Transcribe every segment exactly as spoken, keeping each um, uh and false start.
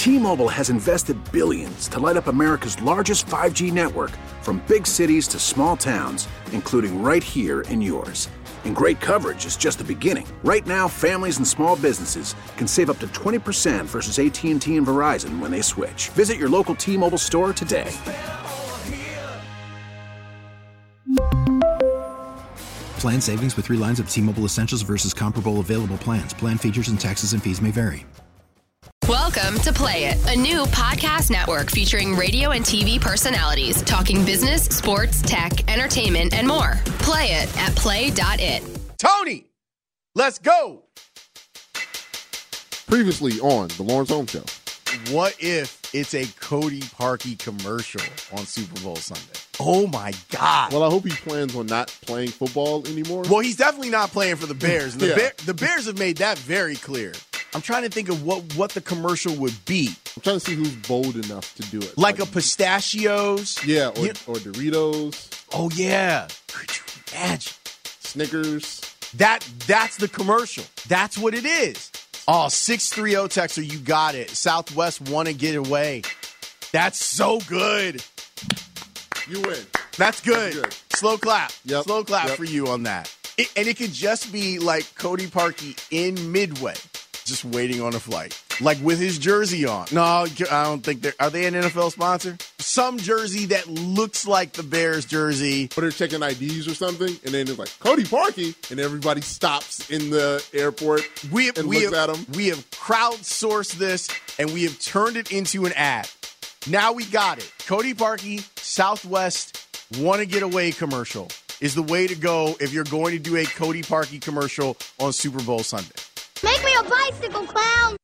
T-Mobile has invested billions to light up America's largest five G network, from big cities to small towns, including right here in yours. And great coverage is just the beginning. Right now, families and small businesses can save up to twenty percent versus A T and T and Verizon when they switch. Visit your local T-Mobile store today. Plan savings with three lines of T-Mobile Essentials versus comparable available plans. Plan features and taxes and fees may vary. Welcome to Play It, a new podcast network featuring radio and T V personalities talking business, sports, tech, entertainment, and more. Play it at play dot it. Tony, let's go. Previously on the Lawrence Holmes Show. What if it's a Cody Parkey commercial on Super Bowl Sunday? Oh, my God. Well, I hope he plans on not playing football anymore. Well, he's definitely not playing for the Bears. The, yeah. Bear, the Bears have made that very clear. I'm trying to think of what, what the commercial would be. I'm trying to see who's bold enough to do it. Like, like a pistachios? Yeah, or, yeah. or Doritos. Oh, yeah. Could you imagine? Snickers. That That's the commercial. That's what it is. Oh, six three zero texter, you got it. Southwest want to get away. That's so good. You win. That's good. That's good. Slow clap. Yep. Slow clap yep. for you on that. It, and it could just be like Cody Parkey in Midway, just waiting on a flight, like with his jersey on. No, I don't think they're. Are they an N F L sponsor? Some jersey that looks like the Bears jersey. But they're checking I Ds or something, and then it's like Cody Parkey, and everybody stops in the airport we have, and we looks have, at him. We have crowdsourced this, and we have turned it into an ad. Now we got it. Cody Parkey, Southwest, want to get away commercial is the way to go if you're going to do a Cody Parkey commercial on Super Bowl Sunday. Make me a bicycle clown.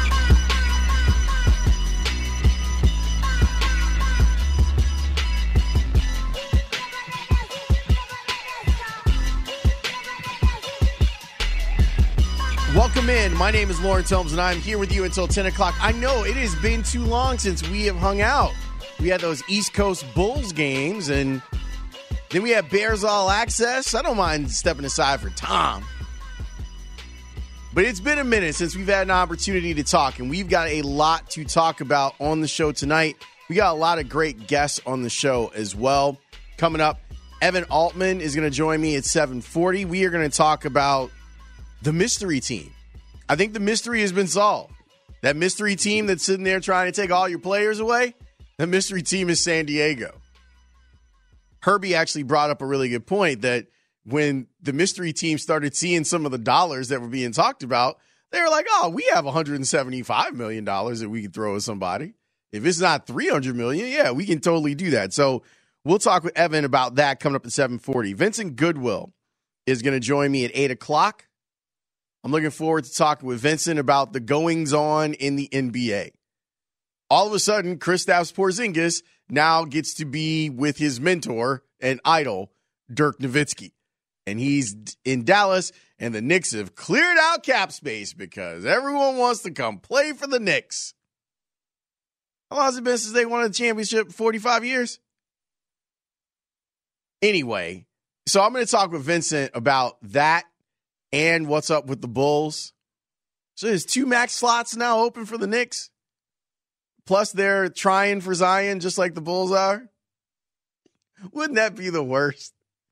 Welcome in. My name is Lawrence Holmes, and I'm here with you until ten o'clock. I know it has been too long since we have hung out. We had those East Coast Bulls games, and then we had Bears All Access. I don't mind stepping aside for Tom. But it's been a minute since we've had an opportunity to talk, and we've got a lot to talk about on the show tonight. We got a lot of great guests on the show as well. Coming up, Evan Altman is going to join me at seven forty. We are going to talk about the mystery team. I think the mystery has been solved. That mystery team that's sitting there trying to take all your players away, the mystery team is San Diego. Herbie actually brought up a really good point that when the mystery team started seeing some of the dollars that were being talked about, they were like, oh, we have one hundred seventy-five million dollars that we can throw at somebody. If it's not three hundred million dollars, yeah, we can totally do that. So we'll talk with Evan about that coming up at seven forty. Vincent Goodwill is going to join me at eight o'clock. I'm looking forward to talking with Vincent about the goings-on in the N B A. All of a sudden, Kristaps Porzingis now gets to be with his mentor and idol, Dirk Nowitzki. And he's in Dallas, and the Knicks have cleared out cap space because everyone wants to come play for the Knicks. How long has it been since they won a championship? forty-five years? Anyway, so I'm going to talk with Vincent about that and what's up with the Bulls. So there's two max slots now open for the Knicks. Plus they're trying for Zion just like the Bulls are. Wouldn't that be the worst?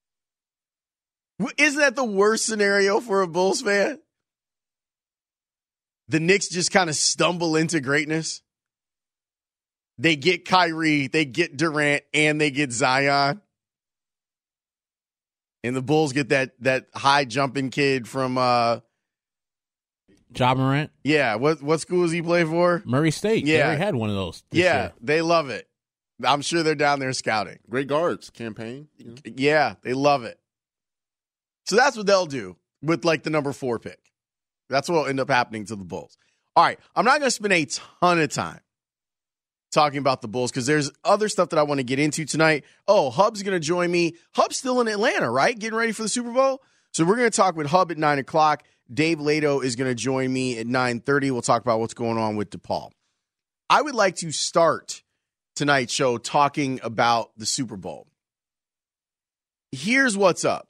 Isn't that the worst scenario for a Bulls fan? The Knicks just kind of stumble into greatness. They get Kyrie, they get Durant, and they get Zion. And the Bulls get that that high jumping kid from uh Ja Morant. Yeah, what what school does he play for? Murray State. Yeah, they already had one of those. Yeah, year. They love it. I'm sure they're down there scouting. Great guards campaign. You know? Yeah, they love it. So that's what they'll do with like the number four pick. That's what will end up happening to the Bulls. All right, I'm not going to spend a ton of time talking about the Bulls because there's other stuff that I want to get into tonight. Oh, Hub's going to join me. Hub's still in Atlanta, right? Getting ready for the Super Bowl. So we're going to talk with Hub at nine o'clock. Dave Lato is going to join me at nine thirty. We'll talk about what's going on with DePaul. I would like to start tonight's show talking about the Super Bowl. Here's what's up.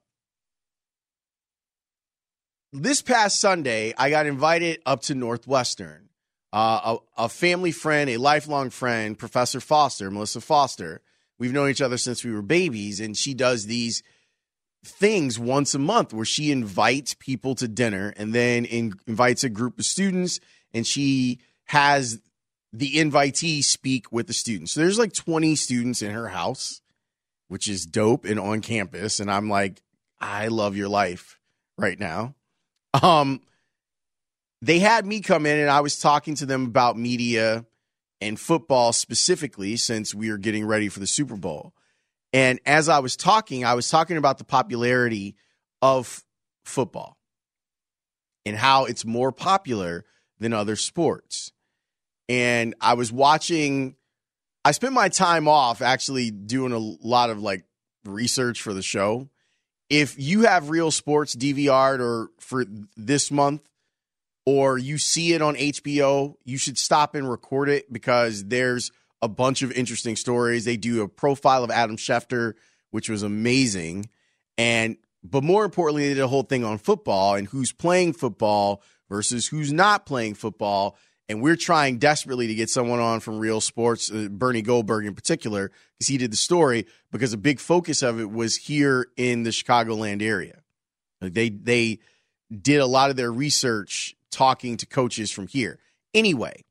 This past Sunday, I got invited up to Northwestern uh, a, a family friend, a lifelong friend, Professor Foster, Melissa Foster. We've known each other since we were babies, and she does these things once a month where she invites people to dinner and then in, invites a group of students, and she has the invitee speak with the students. So there's like twenty students in her house, which is dope and on campus. And I'm like, I love your life right now. Um, they had me come in and I was talking to them about media and football specifically, since we are getting ready for the Super Bowl. And as I was talking, I was talking about the popularity of football and how it's more popular than other sports. And I was watching, I spent my time off actually doing a lot of like research for the show. If you have Real Sports D V R'd or for this month, or you see it on H B O, you should stop and record it, because there's a bunch of interesting stories. They do a profile of Adam Schefter, which was amazing. And but more importantly, they did a whole thing on football and who's playing football versus who's not playing football. And we're trying desperately to get someone on from Real Sports, uh, Bernie Goldberg in particular, because he did the story, because a big focus of it was here in the Chicagoland area. Like they they did a lot of their research talking to coaches from here. Anyway,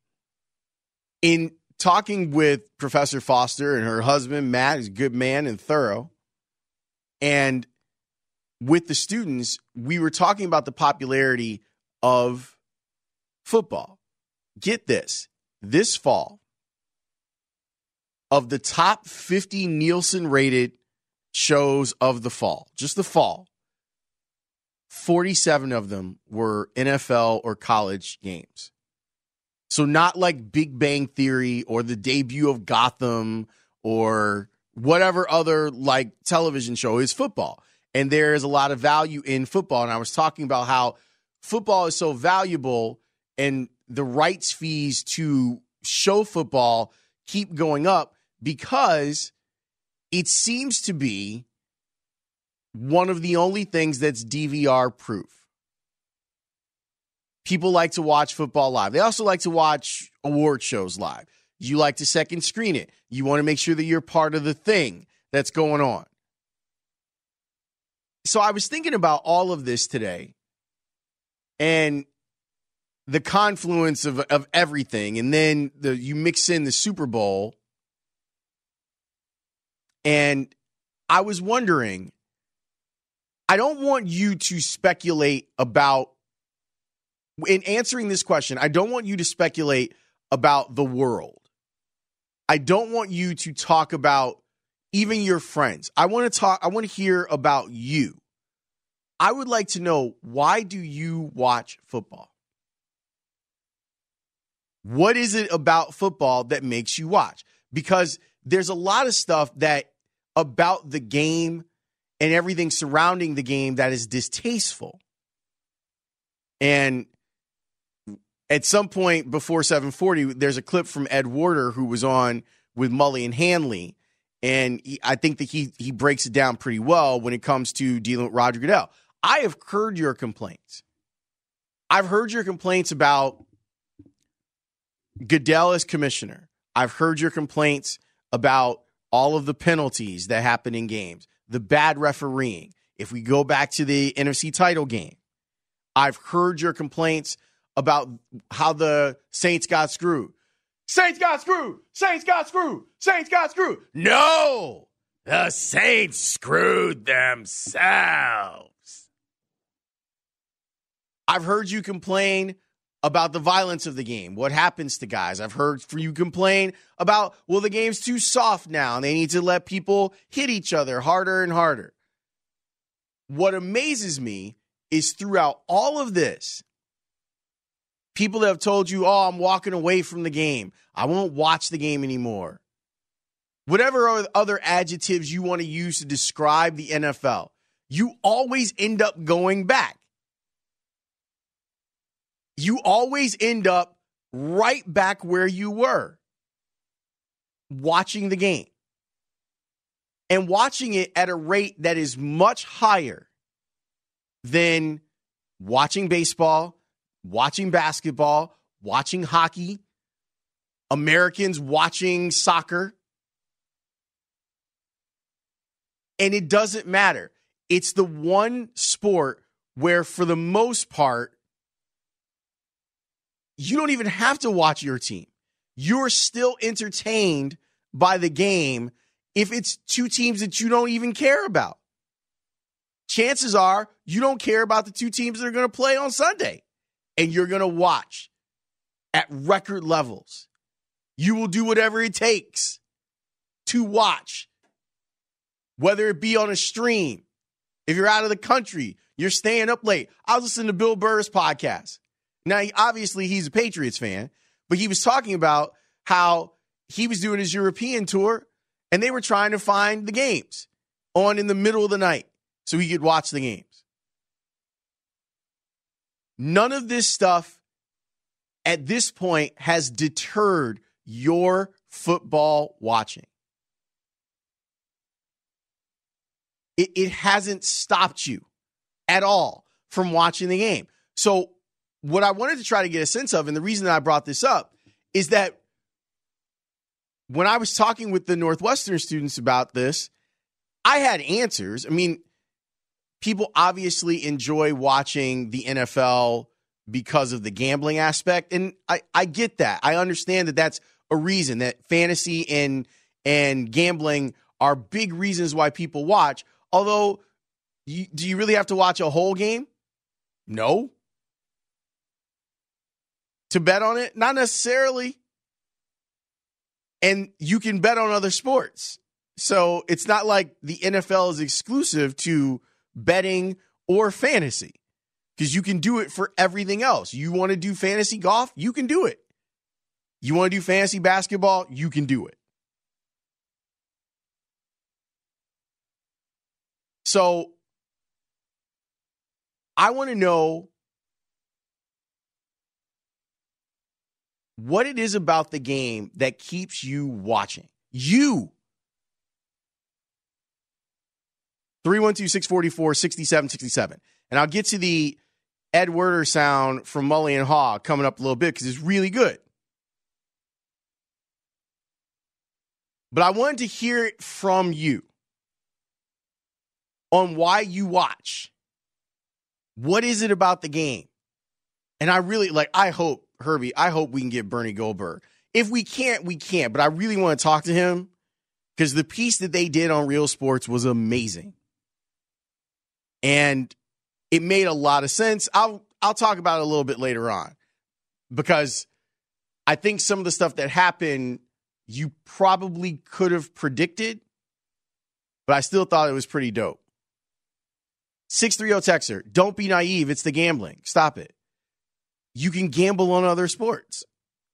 in talking with Professor Foster and her husband, Matt, who's a good man and thorough, and with the students, we were talking about the popularity of football. Get this, this fall, of the top fifty Nielsen-rated shows of the fall, just the fall, forty-seven of them were N F L or college games. So not like Big Bang Theory or the debut of Gotham or whatever other like television show, is football. And there is a lot of value in football. And I was talking about how football is so valuable and the rights fees to show football keep going up, because it seems to be one of the only things that's D V R proof. People like to watch football live. They also like to watch award shows live. You like to second screen it. You want to make sure that you're part of the thing that's going on. So I was thinking about all of this today and the confluence of, of everything. And then the, you mix in the Super Bowl. And I was wondering, I don't want you to speculate about, in answering this question, I don't want you to speculate about the world. I don't want you to talk about even your friends. I want to talk, I want to hear about you. I would like to know, why do you watch football? What is it about football that makes you watch? Because there's a lot of stuff that about the game and everything surrounding the game that is distasteful. And at some point before seven forty, there's a clip from Ed Warder, who was on with Mully and Hanley. And he, I think that he he breaks it down pretty well when it comes to dealing with Roger Goodell. I have heard your complaints. I've heard your complaints about Goodell as commissioner. I've heard your complaints about all of the penalties that happen in games, the bad refereeing. If we go back to the N F C title game, I've heard your complaints about how the Saints got screwed. Saints got screwed. Saints got screwed. Saints got screwed. No, the Saints screwed themselves. I've heard you complain about the violence of the game, what happens to guys. I've heard for you complain about, well, the game's too soft now and they need to let people hit each other harder and harder. What amazes me is throughout all of this, people that have told you, oh, I'm walking away from the game. I won't watch the game anymore. Whatever other adjectives you want to use to describe the N F L, you always end up going back. You always end up right back where you were, watching the game. And watching it at a rate that is much higher than watching baseball, watching basketball, watching hockey, Americans watching soccer. And it doesn't matter. It's the one sport where, for the most part, you don't even have to watch your team. You're still entertained by the game if it's two teams that you don't even care about. Chances are you don't care about the two teams that are going to play on Sunday, and you're going to watch at record levels. You will do whatever it takes to watch, whether it be on a stream. If you're out of the country, you're staying up late. I was listening to Bill Burr's podcast. Now, he, obviously, he's a Patriots fan, but he was talking about how he was doing his European tour, and they were trying to find the games on in the middle of the night so he could watch the games. None of this stuff at this point has deterred your football watching. It, it hasn't stopped you at all from watching the game. So what I wanted to try to get a sense of, and the reason that I brought this up, is that when I was talking with the Northwestern students about this, I had answers. I mean, people obviously enjoy watching the N F L because of the gambling aspect, and I, I get that. I understand that that's a reason, that fantasy and and gambling are big reasons why people watch. Although, you, do you really have to watch a whole game? No. To bet on it? Not necessarily. And you can bet on other sports. So it's not like the N F L is exclusive to betting or fantasy, because you can do it for everything else. You want to do fantasy golf? You can do it. You want to do fantasy basketball? You can do it. So I want to know what it is about the game that keeps you watching. You. three one two, six four four, six seven six seven. And I'll get to the Ed Werder sound from Mully and Haw coming up a little bit because it's really good. But I wanted to hear it from you on why you watch. What is it about the game? And I really, like, I hope, Herbie, I hope we can get Bernie Goldberg. If we can't, we can't. But I really want to talk to him because the piece that they did on Real Sports was amazing. And it made a lot of sense. I'll I'll talk about it a little bit later on because I think some of the stuff that happened you probably could have predicted, but I still thought it was pretty dope. six three zero Texter, don't be naive. It's the gambling. Stop it. You can gamble on other sports.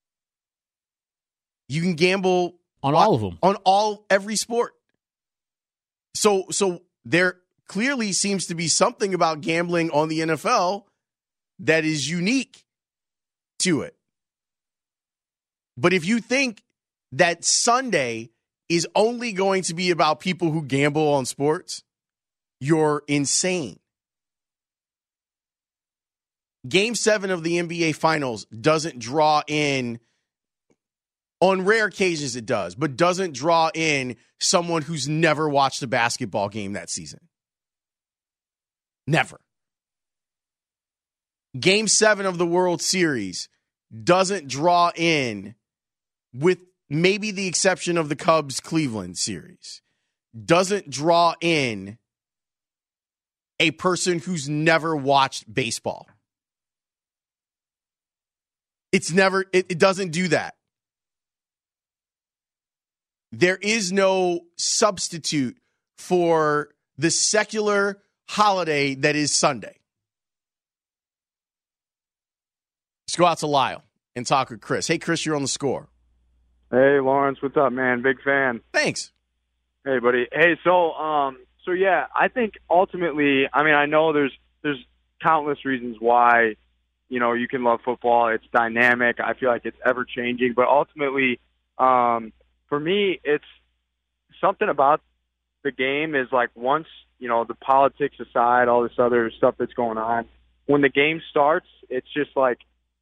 You can gamble on all of them. On all every sport. So so there clearly seems to be something about gambling on the N F L that is unique to it. But if you think that Sunday is only going to be about people who gamble on sports, you're insane. Game seven of the N B A Finals doesn't draw in, on rare occasions it does, but doesn't draw in someone who's never watched a basketball game that season. Never. Game seven of the World Series doesn't draw in, with maybe the exception of the Cubs-Cleveland series, doesn't draw in a person who's never watched baseball. It's never, it, it doesn't do that. There is no substitute for the secular holiday that is Sunday. Let's go out to Lyle and talk with Chris. Hey, Chris, you're on the Score. Hey, Lawrence, what's up, man? Big fan. Thanks. Hey, buddy. Hey, so, um, so yeah, I think ultimately, I mean, I know there's there's countless reasons why, you know, you can love football. It's dynamic. I feel like it's ever changing, but ultimately, um, for me, it's something about the game is like once, you know, the politics aside, all this other stuff that's going on, when the game starts, it's just like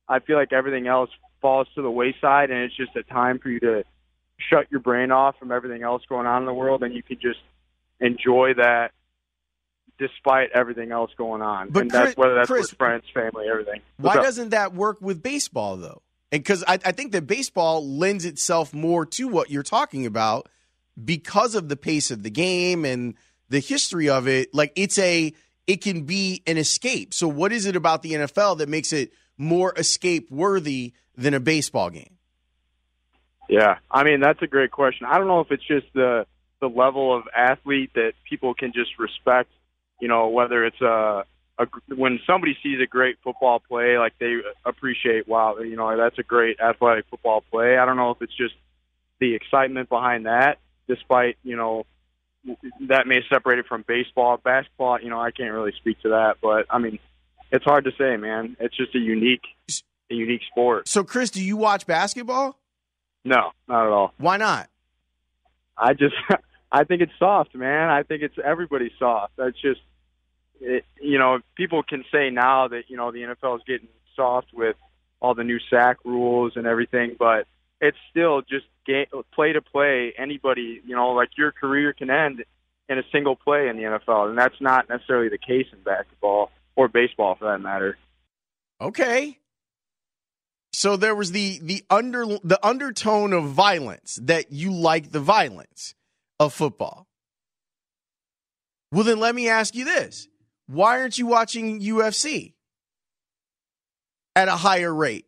I feel like everything else falls to the wayside, and it's just a time for you to shut your brain off from everything else going on in the world, and you can just enjoy that despite everything else going on. But and Chris, that's whether that's Chris, with friends, family, everything. Why What's up? doesn't that work with baseball, though? And because I, I think that baseball lends itself more to what you're talking about because of the pace of the game and the history of it. Like, it's a, it can be an escape. So what is it about the N F L that makes it more escape worthy than a baseball game? Yeah, I mean, that's a great question. I don't know if it's just the the level of athlete that people can just respect, you know, whether it's a, a when somebody sees a great football play, like they appreciate, wow, you know, that's a great athletic football play. I don't know if it's just the excitement behind that, despite, you know, that may separate it from baseball. Basketball, you know, I can't really speak to that, but I mean, it's hard to say, man. It's just a unique, a unique sport. So, Chris, do you watch basketball? No, not at all. Why not? I just, I think it's soft, man. I think it's everybody's soft. That's just, it, you know, people can say now that, you know, the N F L is getting soft with all the new sack rules and everything, but it's still just game, play to play. Anybody, you know, like your career can end in a single play in the N F L, and that's not necessarily the case in basketball or baseball for that matter. Okay. So there was the the under the undertone of violence, that you like the violence of football. Well, then let me ask you this. Why aren't you watching U F C at a higher rate?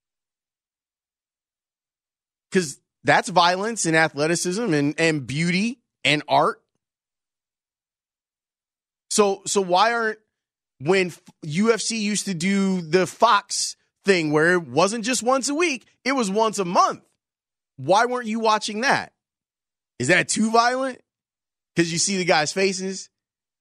Because that's violence and athleticism and, and beauty and art. So so why aren't, when U F C used to do the Fox thing where it wasn't just once a week, it was once a month, why weren't you watching that? Is that too violent? Because you see the guys' faces?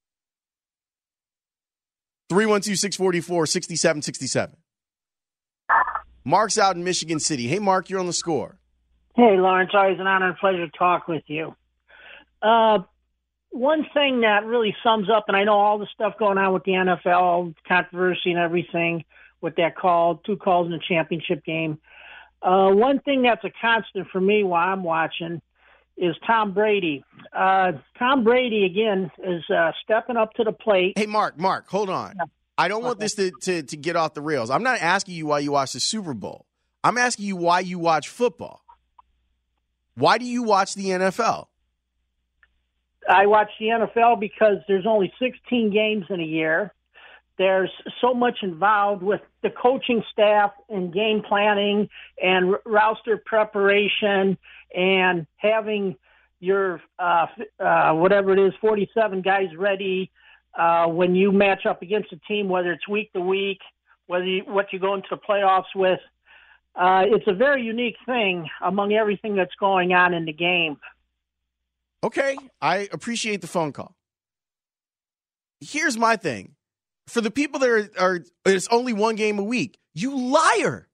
three one two, six four four, six seven six seven. Mark's out in Michigan City. Hey, Mark, you're on the score. Hey, Lawrence, always an honor and pleasure to talk with you. Uh, one thing that really sums up, and I know all the stuff going on with the N F L, controversy and everything with that call, two calls in the championship game. Uh, one thing that's a constant for me while I'm watching is Tom Brady. Uh, Tom Brady, again, is uh, stepping up to the plate. Hey, Mark, Mark, hold on. Yeah. I don't want this to, to, to get off the rails. I'm not asking you why you watch the Super Bowl. I'm asking you why you watch football. Why do you watch the N F L? I watch the N F L because there's only sixteen games in a year. There's so much involved with the coaching staff and game planning and r- roster preparation and having your, uh, uh, whatever it is, forty-seven guys ready uh, when you match up against a team, whether it's week to week, whether you, what you go into the playoffs with. Uh, it's a very unique thing among everything that's going on in the game. Okay, I appreciate the phone call. Here's my thing. For the people that are, are it's only one game a week, you liar.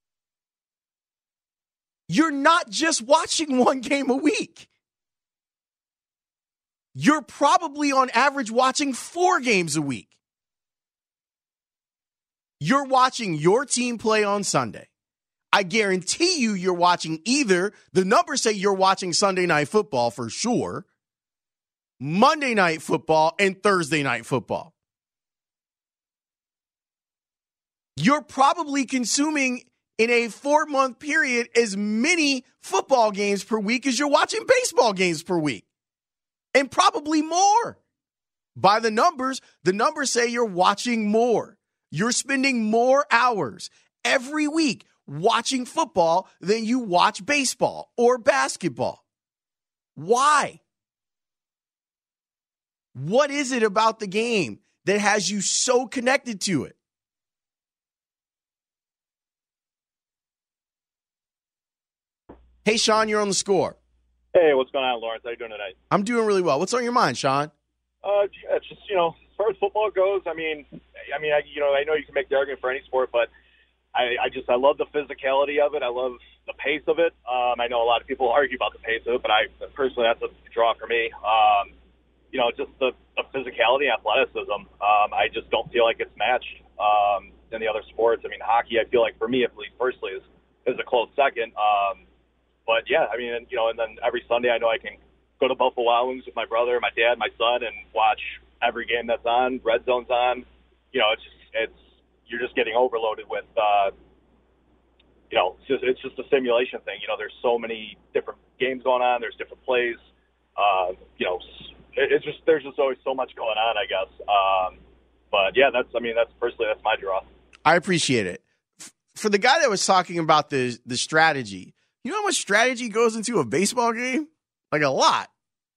You're not just watching one game a week. You're probably on average watching four games a week. You're watching your team play on Sunday. I guarantee you you're watching either, the numbers say you're watching Sunday Night Football for sure, Monday Night Football, and Thursday Night Football. You're probably consuming in a four-month period as many football games per week as you're watching baseball games per week. And probably more. By the numbers, the numbers say you're watching more. You're spending more hours every week watching football than you watch baseball or basketball. Why? What is it about the game that has you so connected to it? Hey, Sean, you're on the score. Hey, what's going on, Lawrence? How you doing tonight? I'm doing really well. What's on your mind, Sean? Uh, it's just, you know, as far as football goes, I mean, I mean, I, you know, I know you can make the argument for any sport, but I, I just, I love the physicality of it. I love the pace of it. Um, I know a lot of people argue about the pace of it, but I personally, that's a draw for me. Um, you know, just the, the physicality, athleticism. Um, I just don't feel like it's matched. Um, in the other sports. I mean, hockey, I feel like for me, at least personally, is, is a close second. Um, but yeah, I mean, you know, and then every Sunday I know I can go to Buffalo Wild Wings with my brother, my dad, my son, and watch every game that's on. Red Zone's on. You know, it's just, it's, you're just getting overloaded with, uh, you know, it's just, it's just a simulation thing. You know, there's so many different games going on. There's different plays. Uh, you know, it, it's just, there's just always so much going on, I guess. Um, but yeah, that's, I mean, that's personally, that's my draw. I appreciate it. For the guy that was talking about the the strategy, you know how much strategy goes into a baseball game? Like a lot.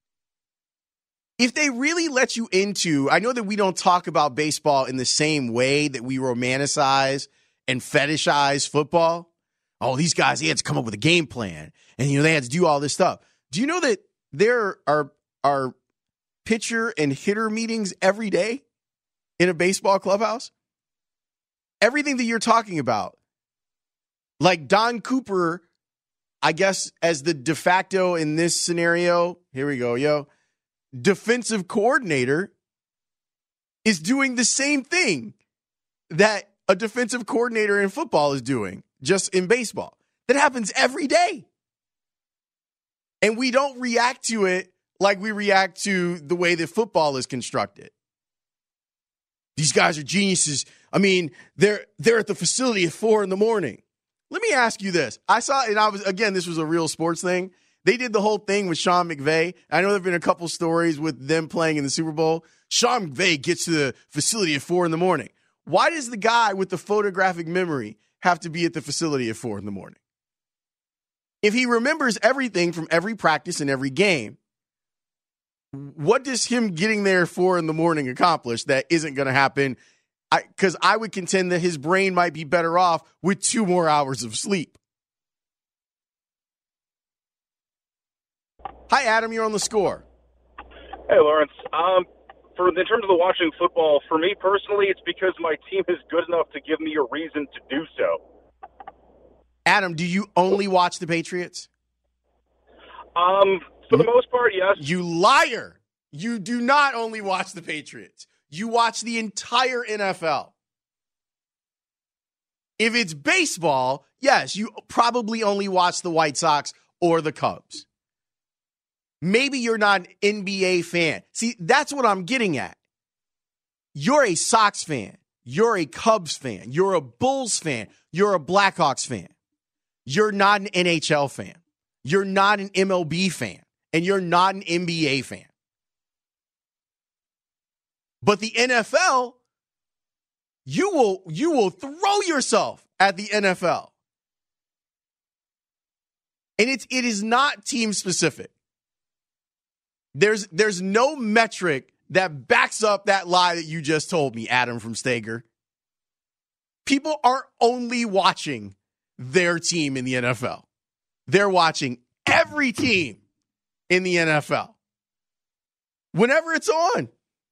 If they really let you into, I know that we don't talk about baseball in the same way that we romanticize and fetishize football. Oh, these guys, they had to come up with a game plan. And, you know, they had to do all this stuff. Do you know that there are, are pitcher and hitter meetings every day in a baseball clubhouse? Everything that you're talking about. Like Don Cooper, I guess, as the de facto in this scenario, here we go, yo, defensive coordinator is doing the same thing that a defensive coordinator in football is doing, just in baseball. That happens every day. And we don't react to it like we react to the way that football is constructed. These guys are geniuses. I mean, they're they're at the facility at four in the morning. Let me ask you this. I saw, and I was, again, this was a real sports thing. They did the whole thing with Sean McVay. I know there have been a couple stories with them playing in the Super Bowl. Sean McVay gets to the facility at four in the morning. Why does the guy with the photographic memory have to be at the facility at four in the morning? If he remembers everything from every practice and every game, what does him getting there at four in the morning accomplish that isn't going to happen? Because I, I would contend that his brain might be better off with two more hours of sleep. Hi, Adam. You're on the Score. Hey, Lawrence. Um, for in terms of the watching football, for me personally, it's because my team is good enough to give me a reason to do so. Adam, do you only watch the Patriots? Um, for the most part, yes. You liar. You do not only watch the Patriots. You watch the entire N F L. If it's baseball, yes, you probably only watch the White Sox or the Cubs. Maybe you're not an N B A fan. See, that's what I'm getting at. You're a Sox fan. You're a Cubs fan. You're a Bulls fan. You're a Blackhawks fan. You're not an N H L fan. You're not an M L B fan. And you're not an N B A fan. But the N F L, you will, you will throw yourself at the N F L. And it's, it is not team specific. There's, there's no metric that backs up that lie that you just told me, Adam from Stager. People aren't only watching their team in the N F L. They're watching every team in the N F L. Whenever it's on.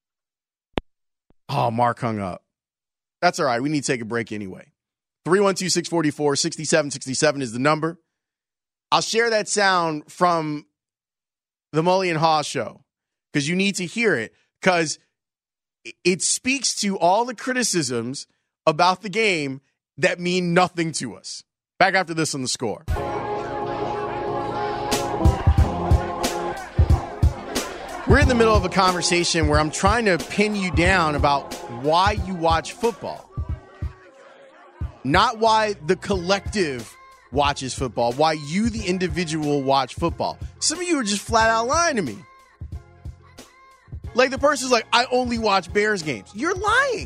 Oh, Mark hung up. That's all right. We need to take a break anyway. three one two, six four four, six seven six seven is the number. I'll share that sound from the Mully and Haw show because you need to hear it because it speaks to all the criticisms about the game that mean nothing to us. Back after this on The Score. We're in the middle of a conversation where I'm trying to pin you down about why you watch football. Not why the collective watches football, why you, the individual, watch football. Some of you are just flat out lying to me. Like the person's like, I only watch Bears games. You're lying.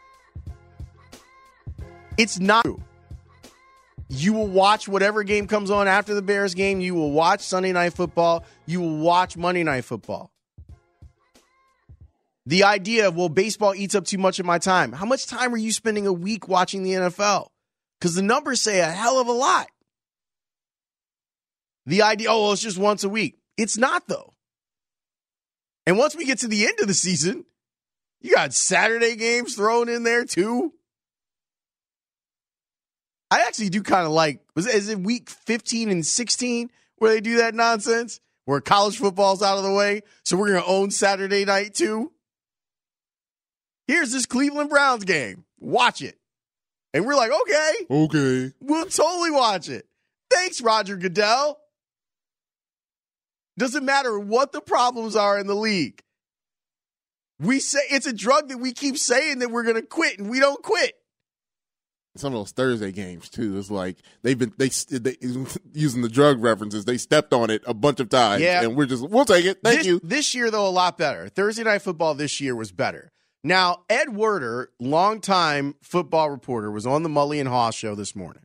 It's not true. You will watch whatever game comes on after the Bears game. You will watch Sunday Night Football. You will watch Monday Night Football. The idea of, well, baseball eats up too much of my time. How much time are you spending a week watching the N F L? Because the numbers say a hell of a lot. The idea, oh, well, it's just once a week. It's not, though. And once we get to the end of the season, you got Saturday games thrown in there, too. I actually do kind of like, was it, is it week fifteen and sixteen where they do that nonsense? Where college football's out of the way, so we're going to own Saturday night, too? Here's this Cleveland Browns game. Watch it. And we're like, okay. Okay. We'll totally watch it. Thanks, Roger Goodell. Doesn't matter what the problems are in the league. We say it's a drug that we keep saying that we're going to quit, and we don't quit. Some of those Thursday games too. It's like they've been they, they using the drug references. They stepped on it a bunch of times, yeah. and we're just we'll take it. Thank this, you. This year though, a lot better. Thursday Night Football this year was better. Now, Ed Werder, longtime football reporter, was on the Mully and Haw show this morning,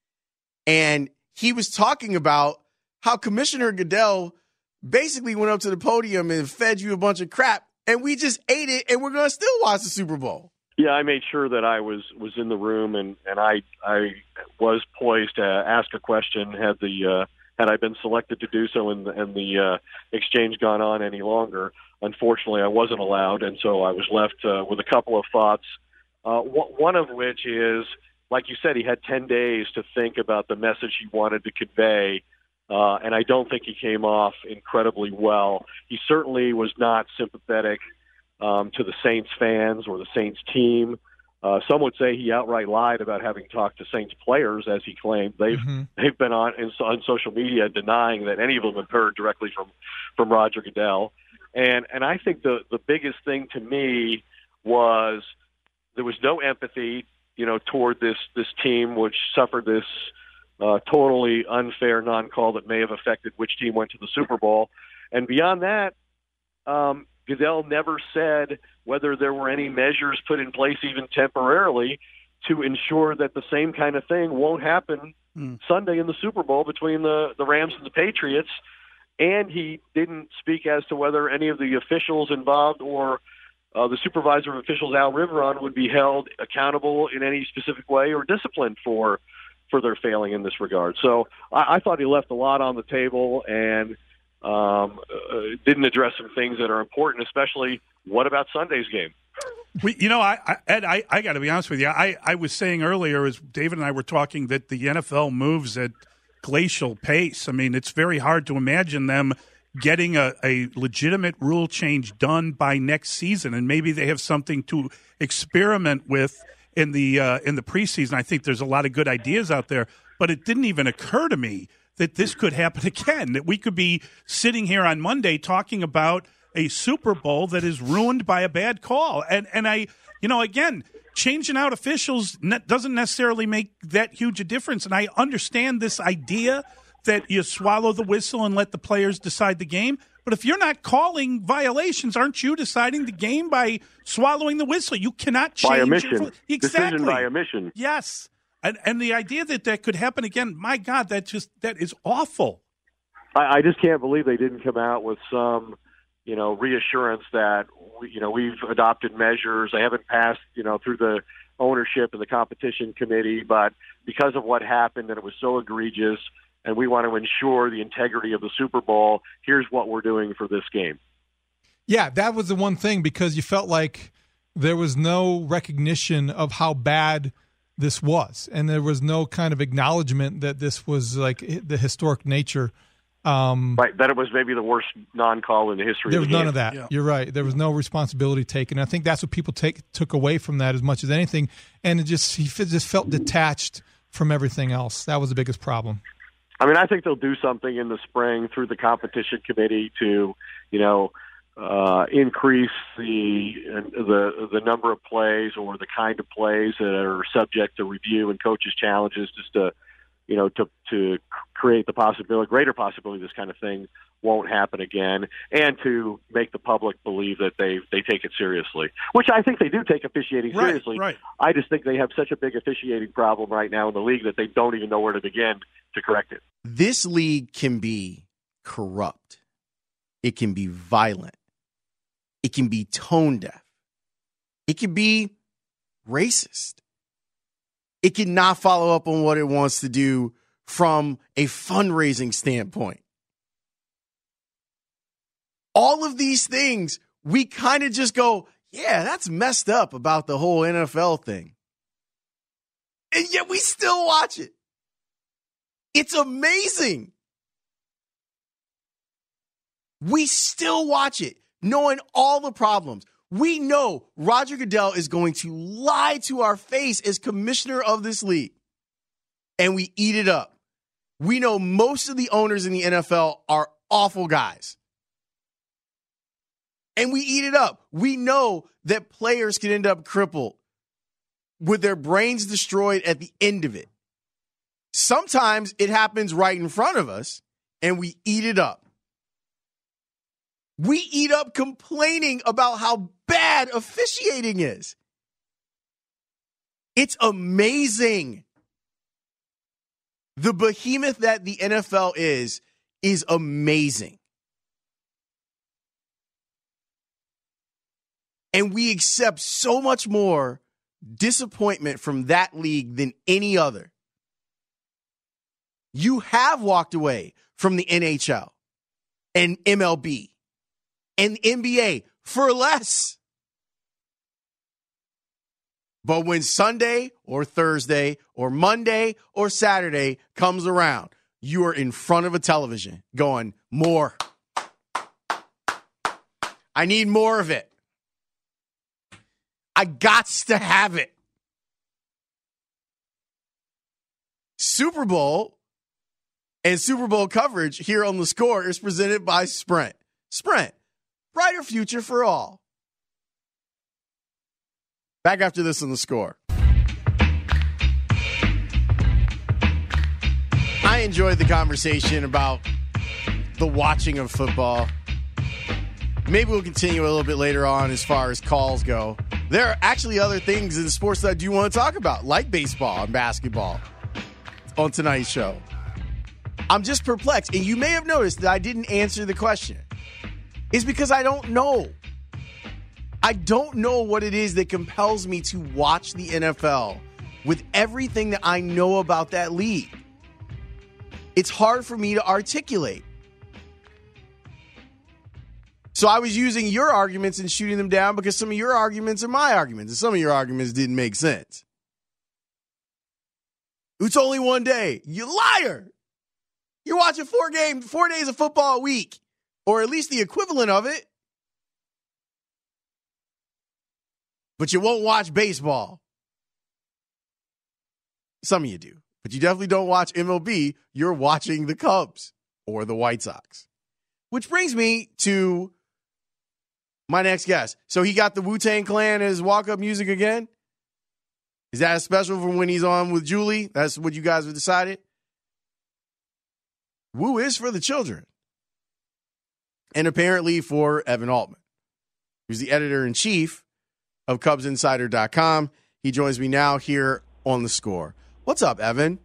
and he was talking about how Commissioner Goodell basically went up to the podium and fed you a bunch of crap, and we just ate it, and we're going to still watch the Super Bowl. Yeah, I made sure that I was, was in the room, and, and I I was poised to ask a question had the uh, had I been selected to do so, and, and the uh, exchange gone on any longer. Unfortunately, I wasn't allowed, and so I was left uh, with a couple of thoughts. Uh, one of which is, like you said, he had ten days to think about the message he wanted to convey. Uh, and I don't think he came off incredibly well. He certainly was not sympathetic um, to the Saints fans or the Saints team. Uh, some would say he outright lied about having talked to Saints players, as he claimed. They've mm-hmm. they've been on in, on social media denying that any of them have heard directly from from Roger Goodell. And and I think the the biggest thing to me was there was no empathy, you know, toward this this team which suffered this Uh, totally unfair non-call that may have affected which team went to the Super Bowl. And beyond that, um, Goodell never said whether there were any measures put in place, even temporarily, to ensure that the same kind of thing won't happen mm. Sunday in the Super Bowl between the, the Rams and the Patriots. And he didn't speak as to whether any of the officials involved or uh, the supervisor of officials, Al Riveron, would be held accountable in any specific way or disciplined for for their failing in this regard. So I, I thought he left a lot on the table and um, uh, didn't address some things that are important, especially what about Sunday's game? We, you know, I, I, Ed, I, I got to be honest with you. I, I was saying earlier, as David and I were talking, that the N F L moves at glacial pace. I mean, it's very hard to imagine them getting a, a legitimate rule change done by next season, and maybe they have something to experiment with in the uh, in the preseason. I think there's a lot of good ideas out there, but it didn't even occur to me that this could happen again, that we could be sitting here on Monday talking about a Super Bowl that is ruined by a bad call. And and I, you know, again, changing out officials ne- doesn't necessarily make that huge a difference. And I understand this idea that you swallow the whistle and let the players decide the game. But if you're not calling violations, aren't you deciding the game by swallowing the whistle? You cannot change. By omission. Your, exactly. Decision by omission. Yes. And and the idea that that could happen again, my God, that just that is awful. I, I just can't believe they didn't come out with some, you know, reassurance that, we, you know, we've adopted measures. They haven't passed, you know, through the ownership and the competition committee, but because of what happened and it was so egregious, and we want to ensure the integrity of the Super Bowl, here's what we're doing for this game. Yeah, that was the one thing, because you felt like there was no recognition of how bad this was, and there was no kind of acknowledgement that this was like the historic nature. Um, right, that it was maybe the worst non-call in the history there of the was none game. of that. Yeah. You're right. There was no responsibility taken. I think that's what people take took away from that as much as anything, and it just he just felt detached from everything else. That was the biggest problem. I mean, I think they'll do something in the spring through the competition committee to, you know, uh, increase the the the number of plays or the kind of plays that are subject to review and coaches' challenges, just to, you know, to to create the possibility, greater possibility, this kind of thing won't happen again, and to make the public believe that they they take it seriously, which I think they do take officiating right, seriously. Right. I just think they have such a big officiating problem right now in the league that they don't even know where to begin to correct it. This league can be corrupt. It can be violent. It can be tone deaf. It can be racist. It can not follow up on what it wants to do from a fundraising standpoint. All of these things, we kind of just go, yeah, that's messed up about the whole N F L thing. And yet we still watch it. It's amazing. We still watch it, knowing all the problems. We know Roger Goodell is going to lie to our face as commissioner of this league. And we eat it up. We know most of the owners in the N F L are awful guys. And we eat it up. We know that players can end up crippled with their brains destroyed at the end of it. Sometimes it happens right in front of us, and we eat it up. We eat up complaining about how bad officiating is. It's amazing. The behemoth that the N F L is, is amazing. And we accept so much more disappointment from that league than any other. You have walked away from the N H L and M L B and N B A for less. But when Sunday or Thursday or Monday or Saturday comes around, you are in front of a television going, more. I need more of it. I gots to have it. Super Bowl and Super Bowl coverage here on The Score is presented by Sprint. Sprint, brighter future for all. Back after this on The Score. I enjoyed the conversation about the watching of football. Maybe we'll continue a little bit later on as far as calls go. There are actually other things in sports that I do want to talk about, like baseball and basketball on tonight's show. I'm just perplexed, and you may have noticed that I didn't answer the question. It's because I don't know. I don't know what it is that compels me to watch the N F L with everything that I know about that league. It's hard for me to articulate. So I was using your arguments and shooting them down because some of your arguments are my arguments, and some of your arguments didn't make sense. It's only one day. You liar. You're watching four games, four days of football a week, or at least the equivalent of it. But you won't watch baseball. Some of you do, but you definitely don't watch M L B. You're watching the Cubs or the White Sox. Which brings me to my next guest. So he got the Wu-Tang Clan as walk-up music again? Is that a special from when he's on with Julie? That's what you guys have decided? Wu is for the children. And apparently for Evan Altman, who's the editor-in-chief of Cubs Insider dot com. He joins me now here on The Score. What's up, Evan?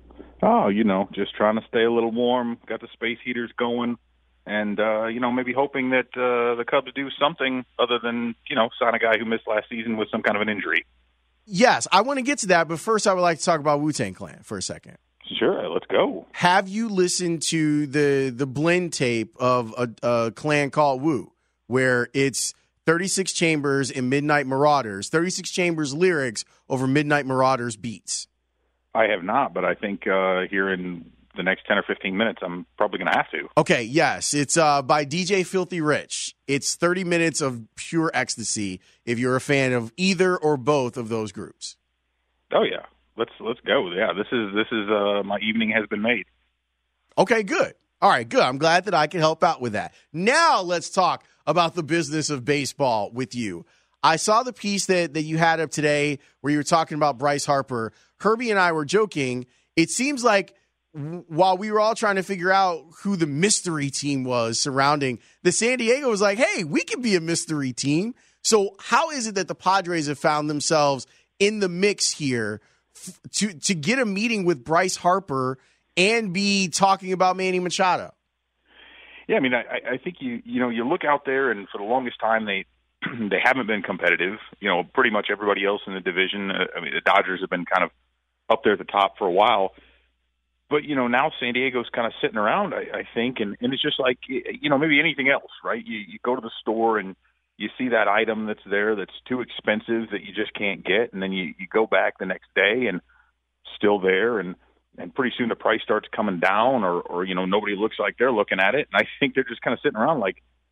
Oh, you know, just trying to stay a little warm. Got the space heaters going. And, uh, you know, maybe hoping that uh, the Cubs do something other than, you know, sign a guy who missed last season with some kind of an injury. Yes, I want to get to that, but first I would like to talk about Wu-Tang Clan for a second. Sure, let's go. Have you listened to the the blend tape of a, a clan called Wu, where it's thirty-six Chambers and Midnight Marauders, thirty-six Chambers lyrics over Midnight Marauders beats? I have not, but I think uh, here in the next ten or fifteen minutes, I'm probably going to have to. Okay, yes. It's uh, by D J Filthy Rich. It's thirty minutes of pure ecstasy if you're a fan of either or both of those groups. Oh, yeah. Let's let's go. Yeah, this is, this is uh, my evening has been made. Okay, good. All right, good. I'm glad that I can help out with that. Now let's talk about the business of baseball with you. I saw the piece that, that you had up today where you were talking about Bryce Harper. Herbie and I were joking. It seems like while we were all trying to figure out who the mystery team was surrounding, the San Diego was like, hey, we could be a mystery team. So how is it that the Padres have found themselves in the mix here f- to, to get a meeting with Bryce Harper and be talking about Manny Machado? Yeah, I mean, I, I think you you know, you look out there, and for the longest time, they they haven't been competitive. You know, pretty much everybody else in the division, uh, I mean, the Dodgers have been kind of up there at the top for a while. But, you know, now San Diego's kind of sitting around, I, I think, and, and it's just like, you know, maybe anything else, right? You, you go to the store and you see that item that's there that's too expensive that you just can't get, and then you, you go back the next day and still there, and, and pretty soon the price starts coming down, or, or, you know, nobody looks like they're looking at it. And I think they're just kind of sitting around like,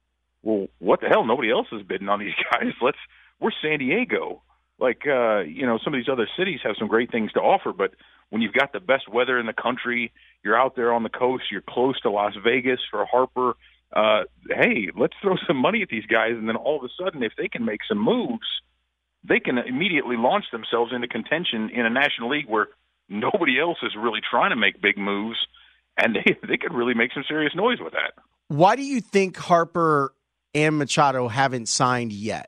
well, what the hell? Nobody else is bidding on these guys. Let's we're San Diego. Like, uh, you know, some of these other cities have some great things to offer, but when you've got the best weather in the country, you're out there on the coast, you're close to Las Vegas for Harper, uh, hey, let's throw some money at these guys, and then all of a sudden, if they can make some moves, they can immediately launch themselves into contention in a National League where nobody else is really trying to make big moves, and they, they could really make some serious noise with that. Why do you think Harper and Machado haven't signed yet?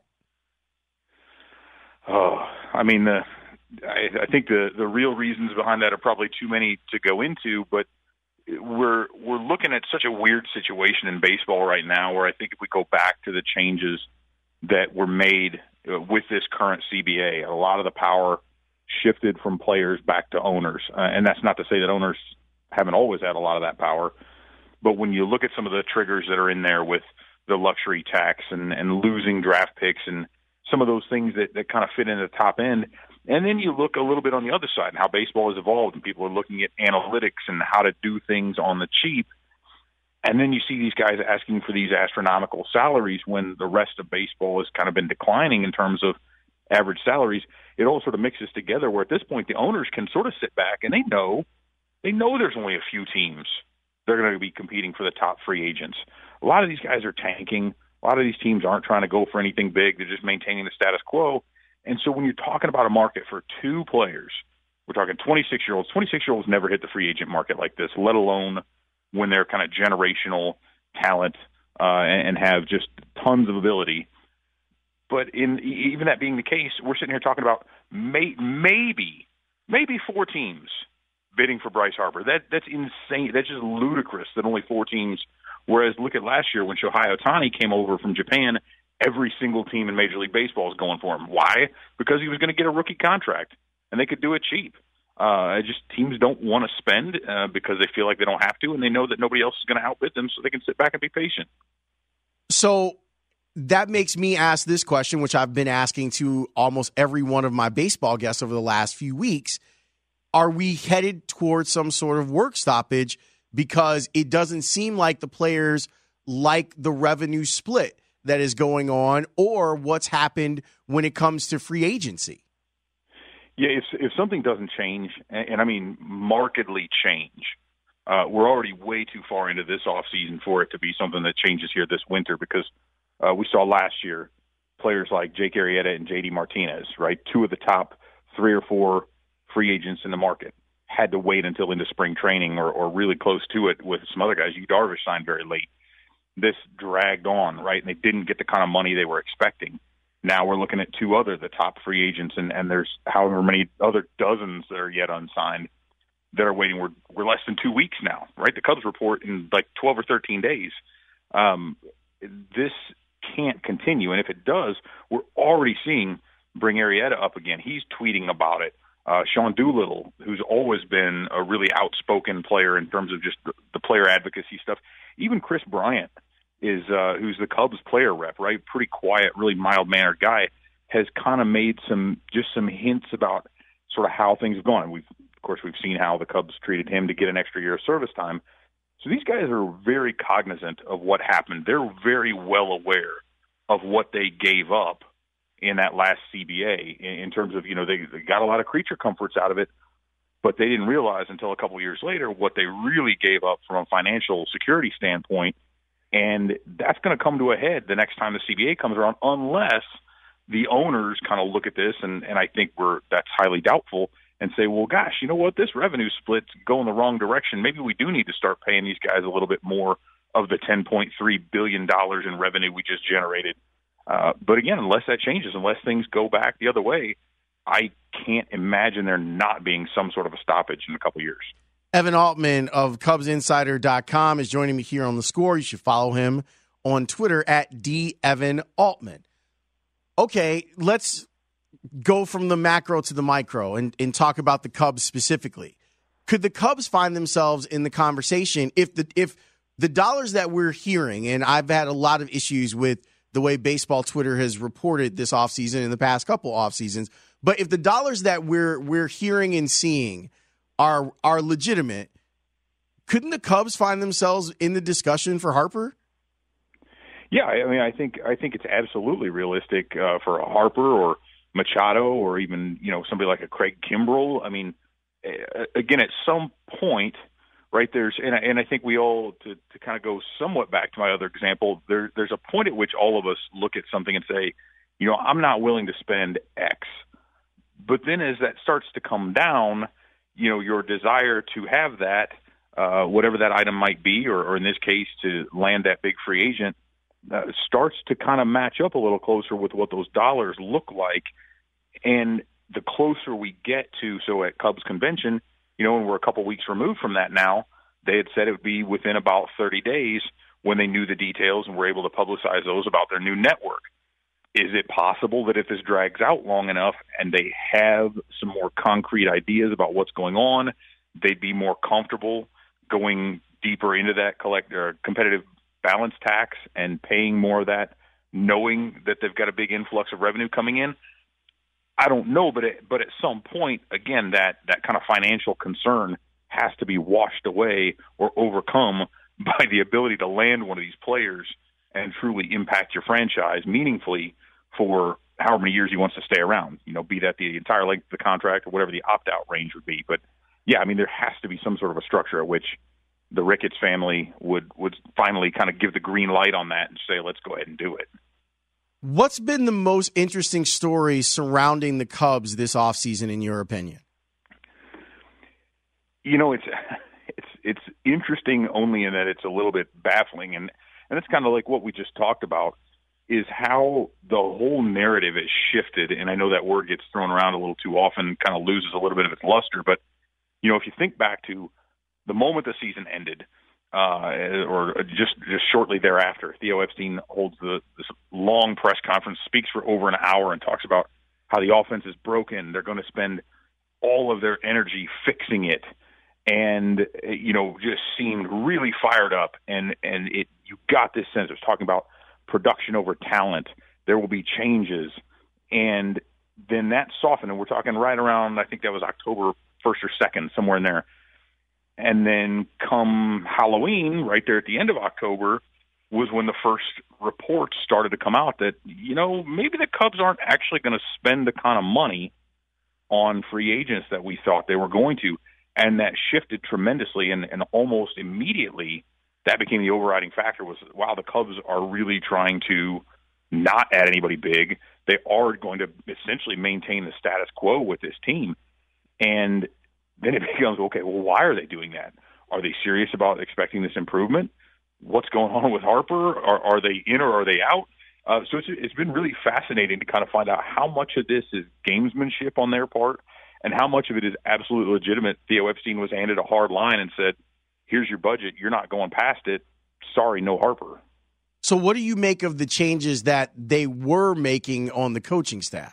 Oh, I mean, the, I, I think the, the real reasons behind that are probably too many to go into, but we're we're looking at such a weird situation in baseball right now where I think if we go back to the changes that were made uh, with this current C B A, a lot of the power shifted from players back to owners. Uh, and that's not to say that owners haven't always had a lot of that power, but when you look at some of the triggers that are in there with the luxury tax and, and losing draft picks and some of those things that, that kind of fit in the top end. And then you look a little bit on the other side and how baseball has evolved and people are looking at analytics and how to do things on the cheap. And then you see these guys asking for these astronomical salaries when the rest of baseball has kind of been declining in terms of average salaries. It all sort of mixes together where at this point the owners can sort of sit back and they know, they know there's only a few teams that are going to be competing for the top free agents. A lot of these guys are tanking. A lot of these teams aren't trying to go for anything big. They're just maintaining the status quo. And so when you're talking about a market for two players, we're talking twenty-six-year-olds. twenty-six-year-olds never hit the free agent market like this, let alone when they're kind of generational talent uh, and, and have just tons of ability. But in even that being the case, we're sitting here talking about may, maybe, maybe four teams bidding for Bryce Harper. That That's insane. That's just ludicrous that only four teams. Whereas look at last year when Shohei Ohtani came over from Japan, every single team in Major League Baseball is going for him. Why? Because he was going to get a rookie contract, and they could do it cheap. Uh, just teams don't want to spend uh, because they feel like they don't have to, and they know that nobody else is going to outbid them, so they can sit back and be patient. So that makes me ask this question, which I've been asking to almost every one of my baseball guests over the last few weeks. Are we headed towards some sort of work stoppage? Because it doesn't seem like the players like the revenue split that is going on or what's happened when it comes to free agency. Yeah, if if something doesn't change, and, and I mean markedly change, uh, we're already way too far into this offseason for it to be something that changes here this winter because uh, we saw last year players like Jake Arrieta and J D Martinez, right, two of the top three or four free agents in the market, had to wait until into spring training or, or really close to it with some other guys. Yu Darvish signed very late. This dragged on, right, and they didn't get the kind of money they were expecting. Now we're looking at two other, the top free agents, and, and there's however many other dozens that are yet unsigned that are waiting. We're, we're less than two weeks now, right? The Cubs report in like twelve or thirteen days. Um, this can't continue, and if it does, we're already seeing bring Arrieta up again. He's tweeting about it. Uh, Sean Doolittle, who's always been a really outspoken player in terms of just the, the player advocacy stuff. Even Chris Bryant is, uh, who's the Cubs player rep, right? Pretty quiet, really mild-mannered guy, has kind of made some, just some hints about sort of how things have gone. And we've, of course, we've seen how the Cubs treated him to get an extra year of service time. So these guys are very cognizant of what happened. They're very well aware of what they gave up in that last C B A in, in terms of, you know, they, they got a lot of creature comforts out of it, but they didn't realize until a couple of years later what they really gave up from a financial security standpoint. And that's going to come to a head the next time the C B A comes around, unless the owners kind of look at this, and, and I think we're that's highly doubtful, and say, well, gosh, you know what, this revenue split's going the wrong direction. Maybe we do need to start paying these guys a little bit more of the ten point three billion dollars in revenue we just generated. Uh, but again, unless that changes, unless things go back the other way, I can't imagine there not being some sort of a stoppage in a couple of years. Evan Altman of Cubs Insider dot com is joining me here on The Score. You should follow him on Twitter at D Evan Altman. Okay, let's go from the macro to the micro and, and talk about the Cubs specifically. Could the Cubs find themselves in the conversation if the if the dollars that we're hearing, and I've had a lot of issues with the way baseball Twitter has reported this offseason in the past couple off seasons, but if the dollars that we're we're hearing and seeing are are legitimate, couldn't the Cubs find themselves in the discussion for Harper? Yeah, I mean, I think I think it's absolutely realistic uh, for a Harper or Machado or even, you know, somebody like a Craig Kimbrell. I mean, again, at some point, right, there's, and I, and I think we all, to, to kind of go somewhat back to my other example, there, there's a point at which all of us look at something and say, you know, I'm not willing to spend X. But then as that starts to come down, you know, your desire to have that, uh, whatever that item might be, or, or in this case, to land that big free agent, uh, starts to kind of match up a little closer with what those dollars look like. And the closer we get to, so at Cubs convention, you know, and we're a couple weeks removed from that now, they had said it would be within about thirty days when they knew the details and were able to publicize those about their new network. Is it possible that if this drags out long enough and they have some more concrete ideas about what's going on, they'd be more comfortable going deeper into that collect or competitive balance tax and paying more of that, knowing that they've got a big influx of revenue coming in? I don't know, but it, but at some point, again, that, that kind of financial concern has to be washed away or overcome by the ability to land one of these players and truly impact your franchise meaningfully for however many years he wants to stay around, you know, be that the entire length of the contract or whatever the opt-out range would be. But, yeah, I mean, there has to be some sort of a structure at which the Ricketts family would, would finally kind of give the green light on that and say, let's go ahead and do it. What's been the most interesting story surrounding the Cubs this offseason, in your opinion? You know, it's it's it's interesting only in that it's a little bit baffling, and, and it's kind of like what we just talked about, is how the whole narrative has shifted, and I know that word gets thrown around a little too often, kind of loses a little bit of its luster, but, you know, if you think back to the moment the season ended, Uh, or just just shortly thereafter, Theo Epstein holds the, this long press conference, speaks for over an hour, and talks about how the offense is broken. They're going to spend all of their energy fixing it, and you know, just seemed really fired up. And and it you got this sense. It was talking about production over talent. There will be changes, and then that softened. And we're talking right around, I think that was October first or second, somewhere in there. And then come Halloween, right there at the end of October, was when the first reports started to come out that, you know, maybe the Cubs aren't actually going to spend the kind of money on free agents that we thought they were going to. And that shifted tremendously, and, and almost immediately that became the overriding factor was, wow, the Cubs are really trying to not add anybody big. They are going to essentially maintain the status quo with this team. And then it becomes, okay, well, why are they doing that? Are they serious about expecting this improvement? What's going on with Harper? Are, are they in or are they out? Uh, so it's, it's been really fascinating to kind of find out how much of this is gamesmanship on their part and how much of it is absolutely legitimate. Theo Epstein was handed a hard line and said, here's your budget. You're not going past it. Sorry, no Harper. So what do you make of the changes that they were making on the coaching staff?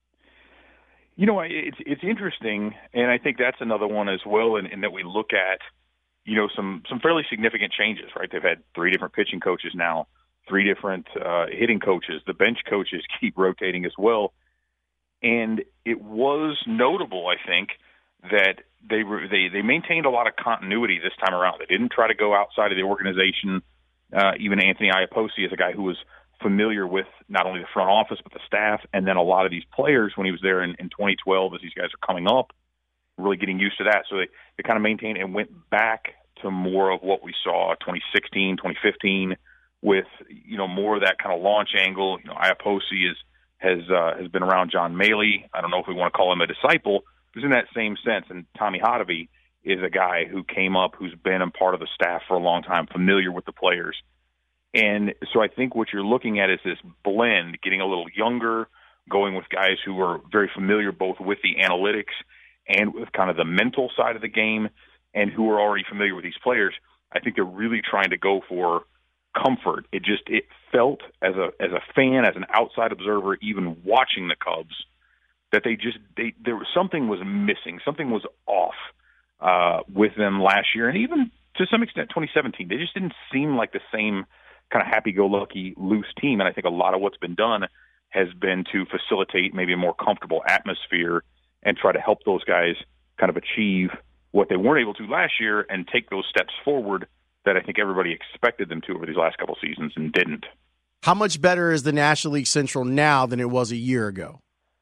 You know, it's it's interesting, and I think that's another one as well, in, in that we look at, you know, some, some fairly significant changes, right? They've had three different pitching coaches now, three different uh, hitting coaches. The bench coaches keep rotating as well. And it was notable, I think, that they were, they, they maintained a lot of continuity this time around. They didn't try to go outside of the organization. Uh, even Anthony Iapoce is a guy who was familiar with not only the front office but the staff, and then a lot of these players when he was there in, in twenty twelve as these guys are coming up, really getting used to that. So they, they kind of maintained and went back to more of what we saw twenty sixteen, twenty fifteen with, you know, more of that kind of launch angle. You know, Iapoce is, has uh, has been around John Maley. I don't know if we want to call him a disciple, but in that same sense. And Tommy Hotovy is a guy who came up, who's been a part of the staff for a long time, familiar with the players. And so I think what you're looking at is this blend, getting a little younger, going with guys who are very familiar both with the analytics and with kind of the mental side of the game, and who are already familiar with these players. I think they're really trying to go for comfort. It just it felt as a as a fan, as an outside observer, even watching the Cubs, that they just they there was something was missing, something was off uh, with them last year, and even to some extent twenty seventeen. They just didn't seem like the same kind of happy-go-lucky, loose team. And I think a lot of what's been done has been to facilitate maybe a more comfortable atmosphere and try to help those guys kind of achieve what they weren't able to last year and take those steps forward that I think everybody expected them to over these last couple seasons and didn't. How much better is the National League Central now than it was a year ago?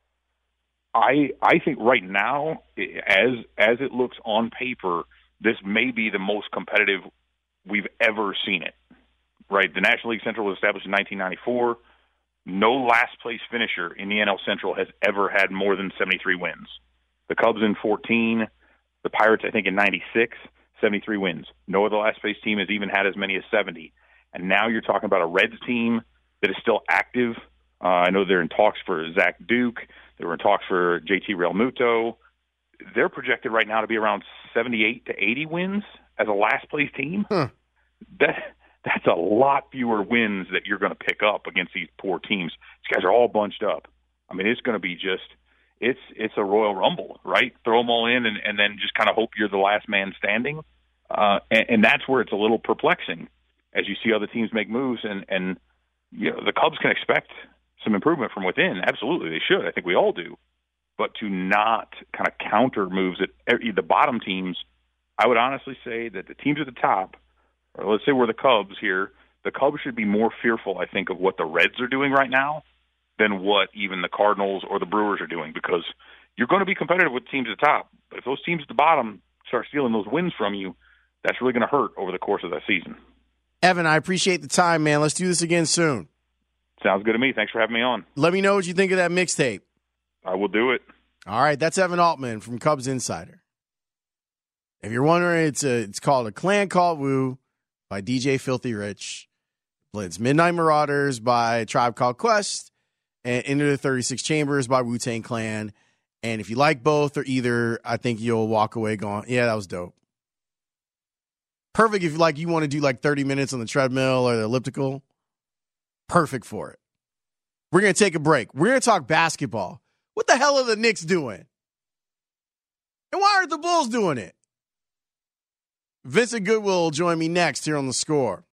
I I think right now, as as it looks on paper, this may be the most competitive we've ever seen it. Right, the National League Central was established in nineteen ninety-four. No last place finisher in the N L Central has ever had more than seventy-three wins. The Cubs in fourteen, the Pirates I think in ninety-six, seventy-three wins. No other last place team has even had as many as seventy. And now you're talking about a Reds team that is still active. Uh, I know they're in talks for Zach Duke. They were in talks for J T Realmuto. They're projected right now to be around seventy-eight to eighty wins as a last place team. Huh. That that's a lot fewer wins that you're going to pick up against these poor teams. These guys are all bunched up. I mean, it's going to be just it's it's a Royal Rumble, right? Throw them all in and, and then just kind of hope you're the last man standing. Uh, and, and that's where it's a little perplexing as you see other teams make moves. And, and you know, the Cubs can expect some improvement from within. Absolutely, they should. I think we all do. But to not kind of counter moves at the bottom teams, I would honestly say that the teams at the top, or let's say we're the Cubs here, the Cubs should be more fearful, I think, of what the Reds are doing right now than what even the Cardinals or the Brewers are doing, because you're going to be competitive with teams at the top. But if those teams at the bottom start stealing those wins from you, that's really going to hurt over the course of that season. Evan, I appreciate the time, man. Let's do this again soon. Sounds good to me. Thanks for having me on. Let me know what you think of that mixtape. I will do it. All right, that's Evan Altman from Cubs Insider. If you're wondering, it's a, it's called A Clan Called Wu by D J Filthy Rich. It's Midnight Marauders by Tribe Called Quest, and Into the thirty-six Chambers by Wu-Tang Clan. And if you like both or either, I think you'll walk away going, yeah, that was dope. Perfect if you like you want to do like thirty minutes on the treadmill or the elliptical. Perfect for it. We're going to take a break. We're going to talk basketball. What the hell are the Knicks doing? And why aren't the Bulls doing it? Vincent Goodwill will join me next here on The Score.